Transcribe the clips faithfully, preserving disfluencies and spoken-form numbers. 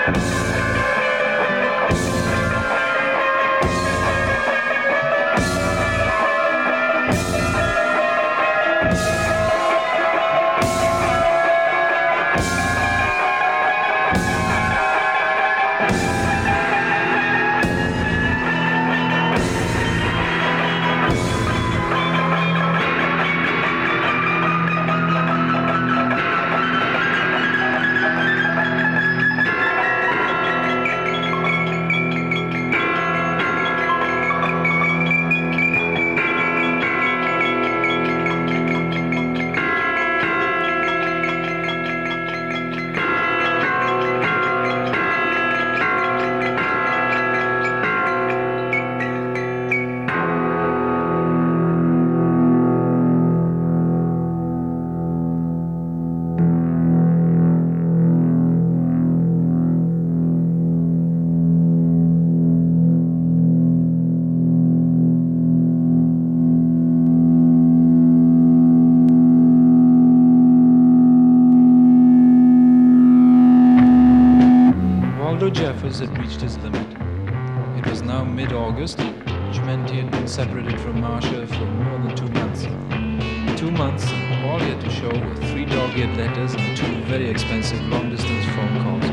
Jeffers had reached his limit. It was now mid-August, which meant he had been separated from Marcia for more than two months. Two months, and all he had to show were three dog-eared letters and two very expensive long-distance phone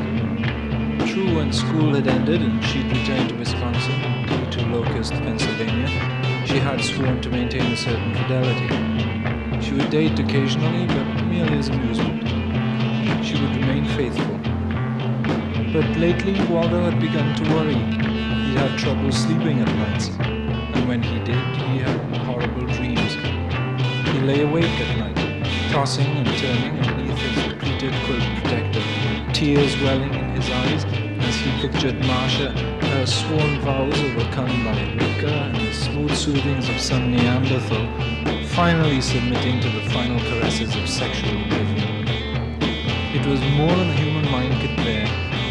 calls. True, when school had ended and she'd returned to Wisconsin, he to Locust, Pennsylvania, she had sworn to maintain a certain fidelity. She would date occasionally, but merely as amusement. She would remain faithful. But lately, Waldo had begun to worry. He had trouble sleeping at nights, and when he did, he had horrible dreams. He lay awake at night, tossing and turning underneath his pleated quilt protector, tears welling in his eyes as he pictured Marcia, her sworn vows overcome by liquor and the smooth soothings of some Neanderthal, finally submitting to the final caresses of sexual oblivion. It was more than the human mind could bear.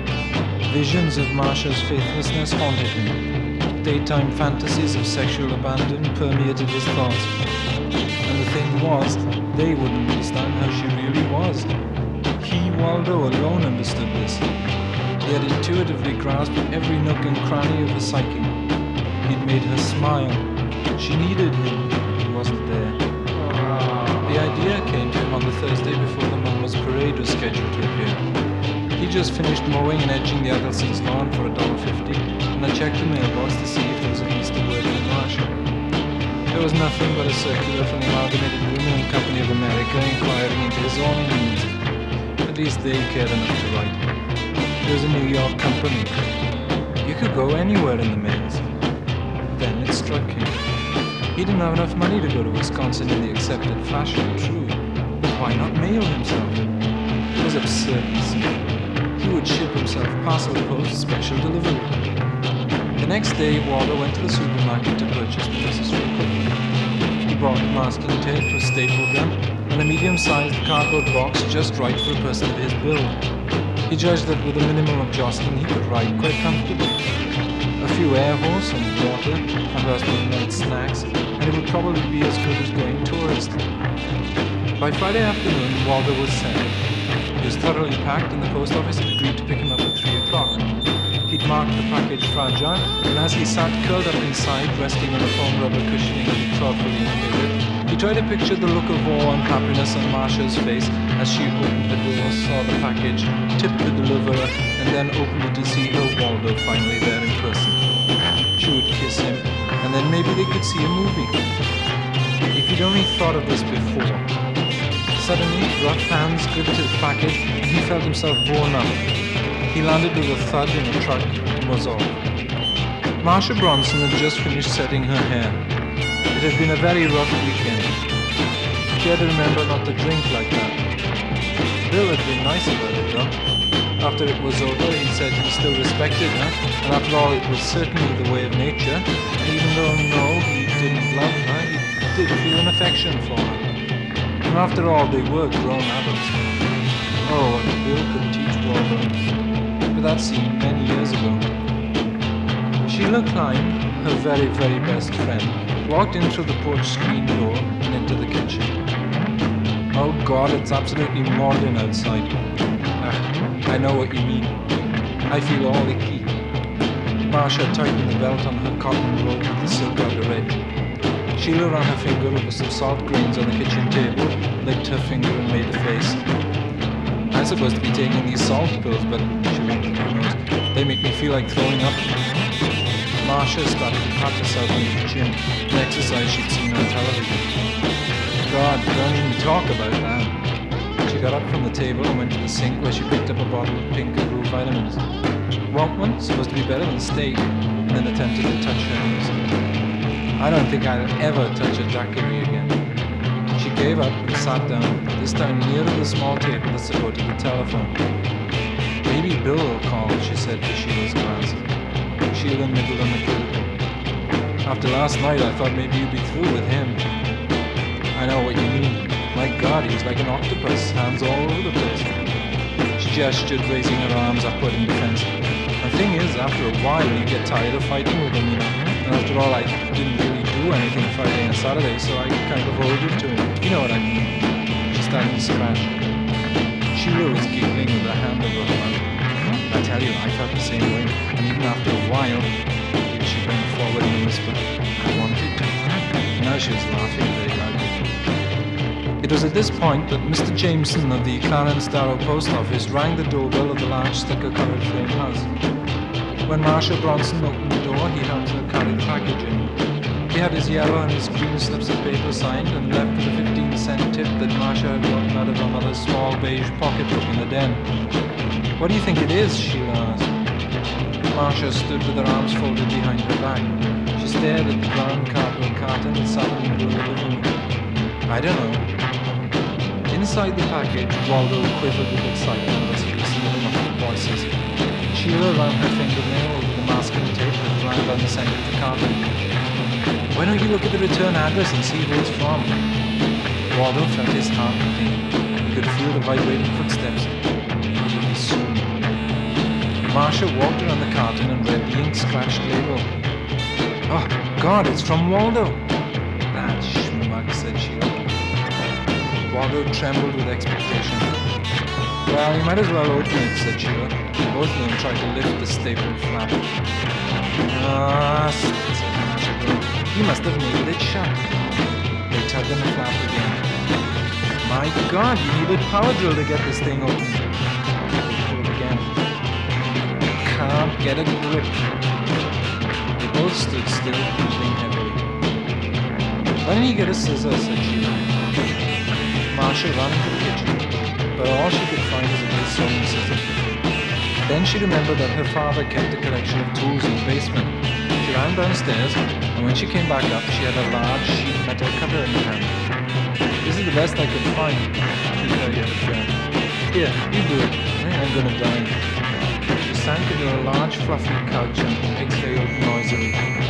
Visions of Marcia's faithlessness haunted him. Daytime fantasies of sexual abandon permeated his thoughts. And the thing was, they wouldn't understand how she really was. He, Waldo, alone understood this. He had intuitively grasped every nook and cranny of her psyche. He'd made her smile. She needed him. He wasn't there. The idea came to him on the Thursday before the Mummers Parade was scheduled to appear. He just finished mowing and edging the Adelson's lawn for a dollar fifty, and I checked the mailbox to see if there was a piece of word from Marcia. There was nothing but a circular from the Amalgamated Women Company of America inquiring into his own needs. At least they cared enough to write. It was a New York company. You could go anywhere in the mails. Then it struck him. He didn't have enough money to go to Wisconsin in the accepted fashion, true, but why not mail himself? It was absurd, you see. He would ship himself parcel post special delivery. The next day, Waldo went to the supermarket to purchase pieces for cooking. He bought masking tape, a staple gun, and a medium-sized cardboard box just right for a person of his build. He judged that with a minimum of jostling, he could ride quite comfortably. A few air horse and water, a burst of night snacks, and it would probably be as good as going tourist. By Friday afternoon, Waldo was sent. He was thoroughly packed, and the post office had agreed to pick him up at three o'clock. He'd marked the package fragile, and as he sat curled up inside, resting on the foam rubber cushioning of the thoughtfully indicated, he tried to picture the look of awe and happiness on Marcia's face as she opened the door, saw the package, tipped the deliverer, and then opened it to see her Waldo finally there in person. She would kiss him, and then maybe they could see a movie. If he'd only thought of this before. Suddenly, rough hands gripped his package, and he felt himself borne up. He landed with a thud in a truck and was off. Marcia Bronson had just finished setting her hair. It had been a very rough weekend. She had to remember not to drink like that. Bill had been nice about it, though. After it was over, he said he still respected her, and after all, it was certainly the way of nature, and even though, no, he didn't love her, he did feel an affection for her. And after all, they were grown adults. Oh, and Bill could teach Waldo. But that seemed many years ago. Sheila Klein, her very, very best friend, walked in through the porch screen door and into the kitchen. Oh God, it's absolutely maudlin outside. Ah, I know what you mean. I feel all icky. Marcia tightened the belt on her cotton robe with the silk outer edge. Sheila ran her finger over some salt grains on the kitchen table, licked her finger and made a face. I'm supposed to be taking these salt pills, but she wrinkled her nose. They make me feel like throwing up. Marcia started to pat herself on the gym, an exercise she'd seen on television. God, don't even talk about that. She got up from the table and went to the sink where she picked up a bottle of pink and blue vitamins. Want one? Supposed to be better than steak. And then attempted to touch her knees. I don't think I'll ever touch a daiquiri again. She gave up and sat down, this time near to the small table that supported the telephone. Maybe Bill will call, she said to Sheila's glance. Sheila nibbled on the critical. After last night, I thought maybe you'd be through with him. I know what you mean. My God, he's like an octopus, hands all over the place. She gestured, raising her arms upward in defense. The thing is, after a while, you get tired of fighting with him, you know. And after all, I didn't really do anything Friday and Saturday, so I kind of owed it to him. You know what I mean. She started to scratch. Sheila was giggling with her hand over her mouth. I tell you, I felt the same way. And even after a while, she bent forward in a whisper, I wanted to. Now she was laughing very loudly. It was at this point that Mister Jameson of the Clarence Darrow Post Office rang the doorbell of the large sticker-covered frame house. When Marcia Bronson opened the door, he helped her carry the package in. He had his yellow and his green slips of paper signed and left with a fifteen cent tip that Marcia had gotten out of her mother's small beige pocketbook in the den. What do you think it is? Sheila asked. Marcia stood with her arms folded behind her back. She stared at the brown cardboard carton that sat in the middle of the living room. I don't know. Inside the package, Waldo quivered with excitement as he listened to the muffled voices. Sheila ran her fingernail over the masking tape that ran down the center of the carton. Why don't you look at the return address and see who it's from? Waldo felt his heart beating. He could feel the vibrating footsteps. It would be soon. Marcia walked around the carton and read the ink-scratched label. Oh, God, it's from Waldo! That schmuck, said Sheila. Waldo trembled with expectation. Well, you might as well open it, said Sheila. Both of them tried to lift the stapled flap. Ah, said Marcia. You must have nailed it shut. They tugged on the flap again. My God, you needed power drill to get this thing open. They pulled again. Can't get a grip. They both stood still, breathing heavily. Why don't you get a scissor, said Sheila. Marcia ran into the kitchen, but all she could find was a big sewing scissor. Then she remembered that her father kept a collection of tools in the basement. She ran downstairs, and when she came back up, she had a large sheet metal cutter in her hand. This is the best I could find, she carried out a friend. Here, you do it. I'm gonna die. She sank into a large fluffy couch and exhaled noisily.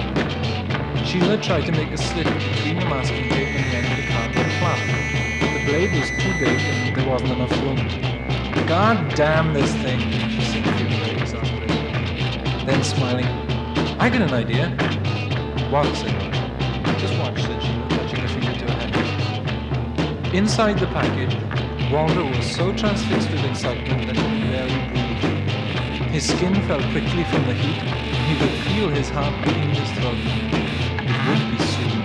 Sheila tried to make a slit between the masking tape and the end of the cardboard flap. The blade was too big and there wasn't enough room. God damn this thing, she said, feeling very exasperated. Then smiling, I got an idea. What? Said I. Just watch, said Sheila, touching her finger to her head. Inside the package, Waldo was so transfixed with excitement that he could barely breathe. His skin fell quickly from the heat, and he could feel his heart beating in his throat. It would be soon.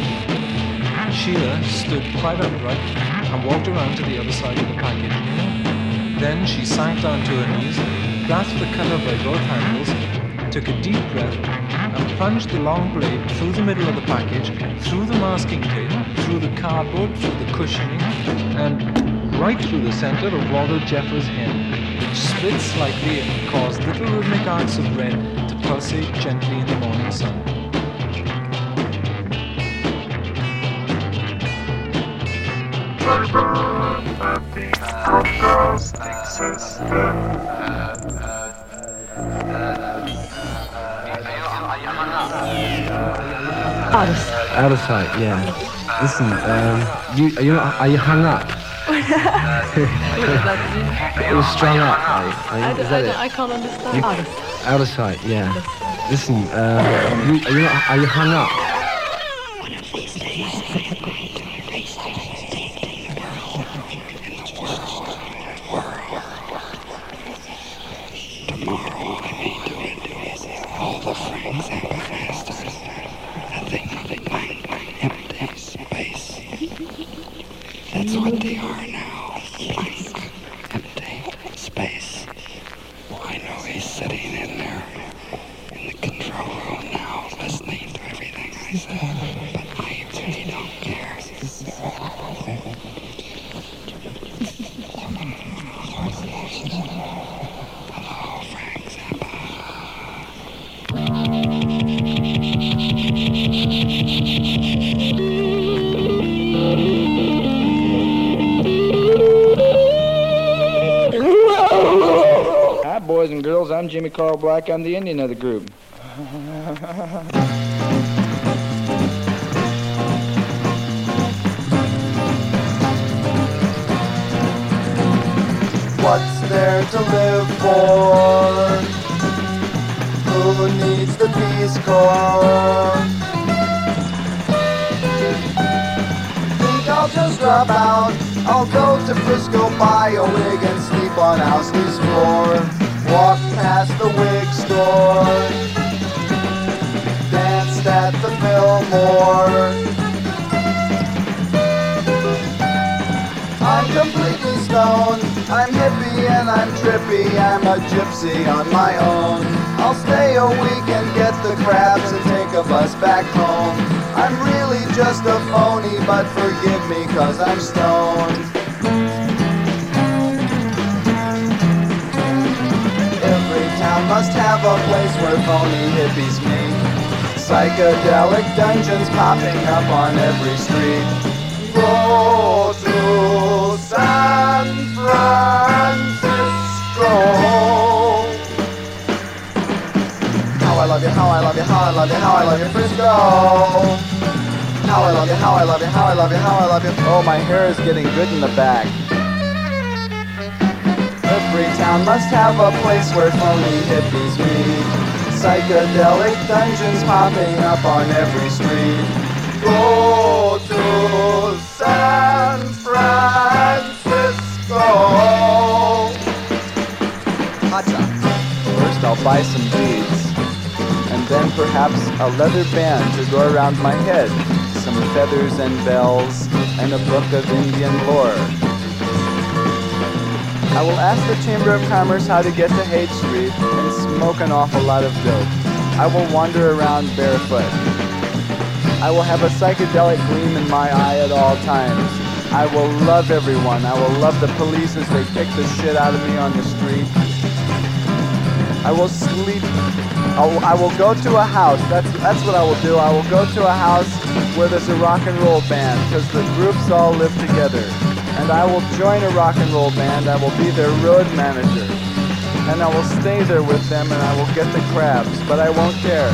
Sheila stood quite upright and walked around to the other side of the package. Then she sank down to her knees, grasped the cutter by both handles, took a deep breath, and plunged the long blade through the middle of the package, through the masking tape, through the cardboard, through the cushioning, and right through the center of Waldo Jeffers' head, which split slightly and caused little rhythmic arcs of red to pulsate gently in the morning sun. Out of sight. Out of sight, yeah. Listen, um, you, are you are you hung up? What does that mean? It was strung up. Like, I, is I, that I, it? I can't understand. You, Out of sight. out of sight, yeah. Listen, um, you, are you are you hung up? One of these days, I'm going to erase everything in the world. In the world. World. To tomorrow I may do it. All the Frank Zappa masters. Nothing, nothing, blank, blank, empty space. That's what they are now. Blank, empty space. I know he's sitting in there in the control room now, listening to everything I said, but I really don't care. Hello, Frank Zappa. Hi, boys and girls. I'm Jimmy Carl Black. I'm the Indian of the group. What's there to live for? Who needs the Peace Corps? Think I'll just drop out. I'll go to Frisco, buy a wig, and sleep on Owsley's floor. Walk past the wig store, danced at the Fillmore. I'm completely stoned, I'm hippie and I'm trippy, I'm a gypsy on my own. I'll stay a week and get the crabs and take a bus back home. I'm really just a phony, but forgive me cause I'm stoned. Every town must have a place where phony hippies meet. Psychedelic dungeons popping up on every street. Go to San Francisco. How I love you, how I love you, how I love you, how I love you, Frisco. How I love you, how I love you, how I love you, how I love you. Oh, my hair is getting good in the back. Every town must have a place where phony hippies meet. Psychedelic dungeons popping up on every street. Go to San Francisco. Hacha. First I'll buy some beads, and then perhaps a leather band to go around my head, some feathers and bells, and a book of Indian lore. I will ask the Chamber of Commerce how to get to Haight Street and smoke an awful lot of dope. I will wander around barefoot. I will have a psychedelic gleam in my eye at all times. I will love everyone. I will love the police as they kick the shit out of me on the street. I will sleep. I'll, I will go to a house. That's that's what I will do. I will go to a house where there's a rock and roll band, because the groups all live together. And I will join a rock and roll band. I will be their road manager. And I will stay there with them, and I will get the crabs, but I won't care.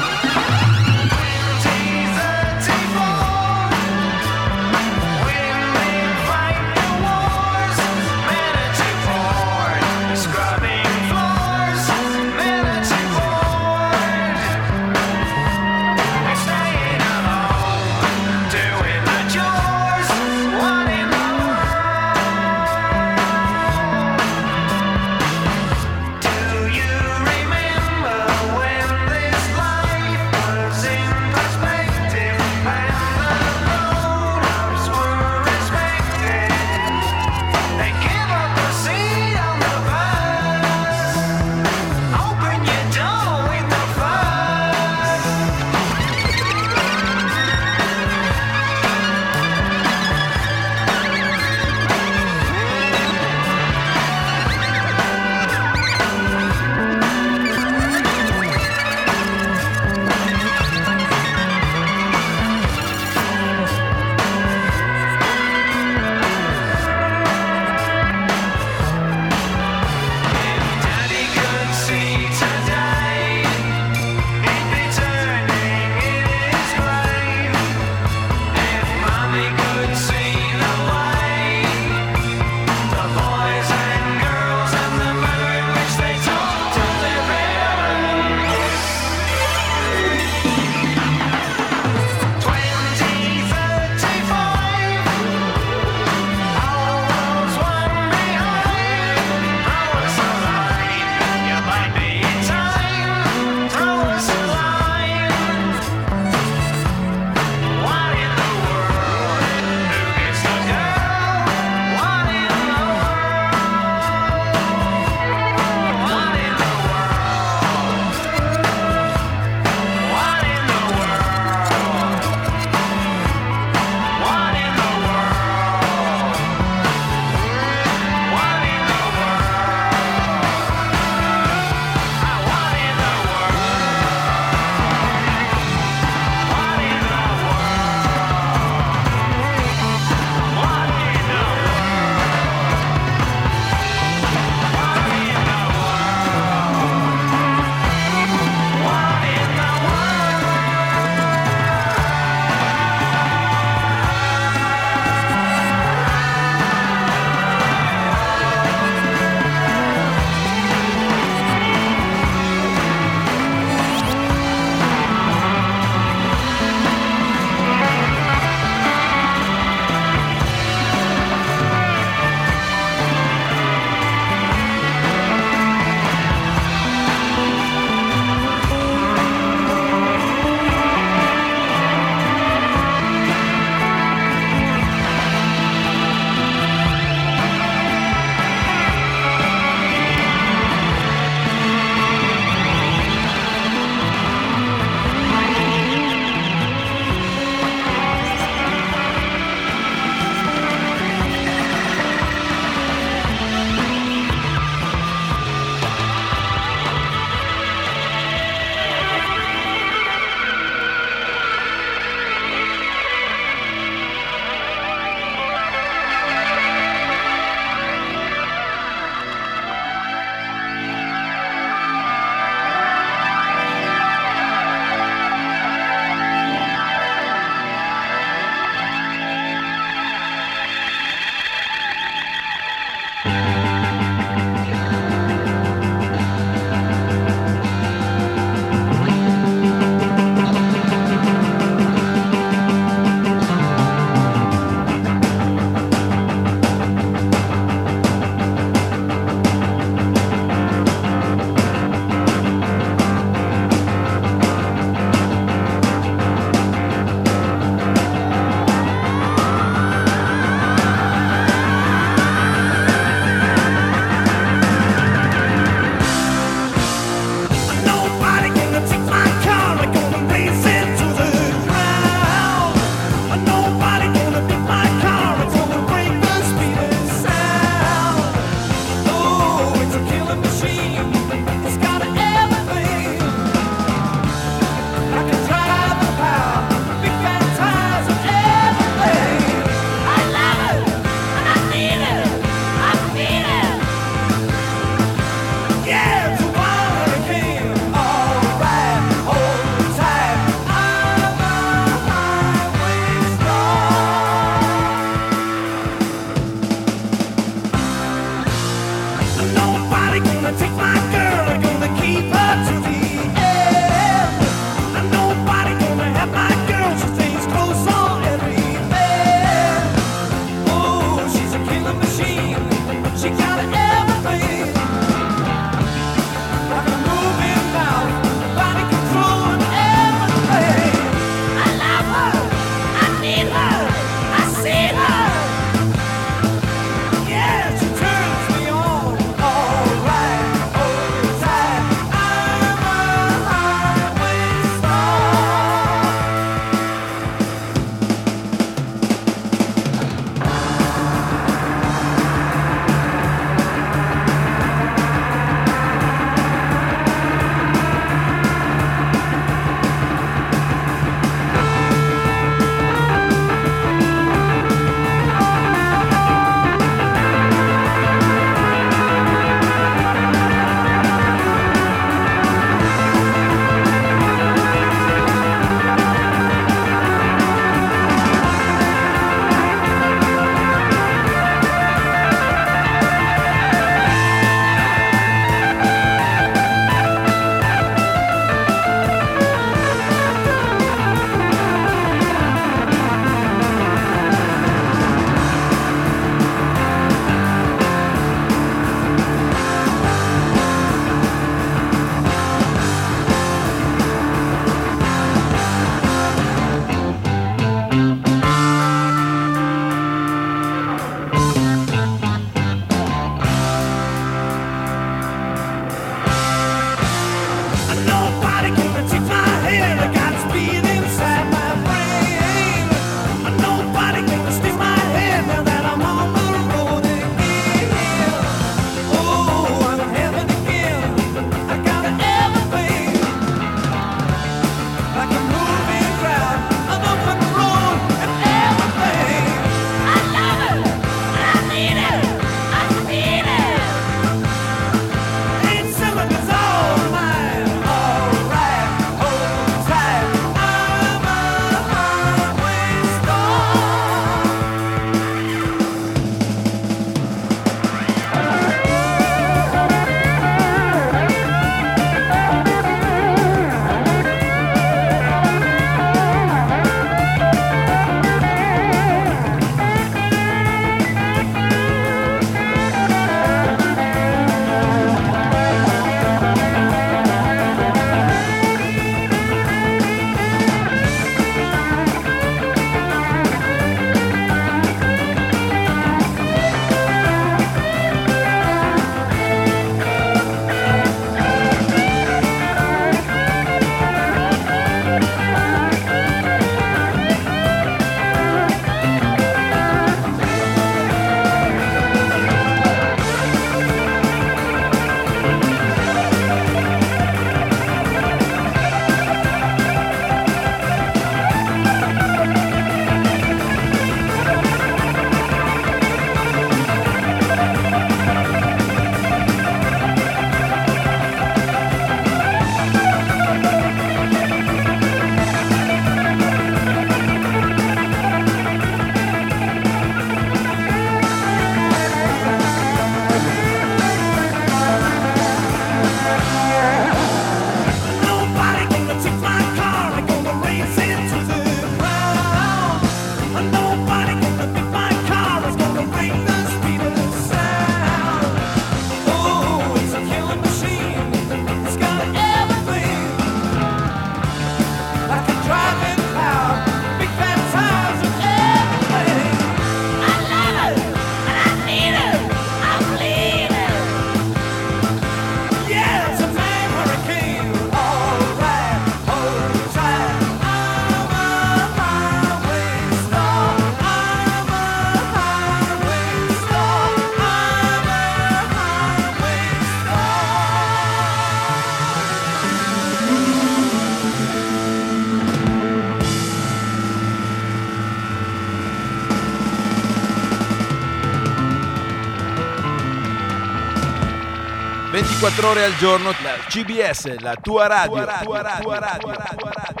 ventiquattro ore al giorno, la C B S, la tua radio, tua radio, tua radio, tua radio, tua radio, tua radio.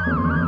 Thank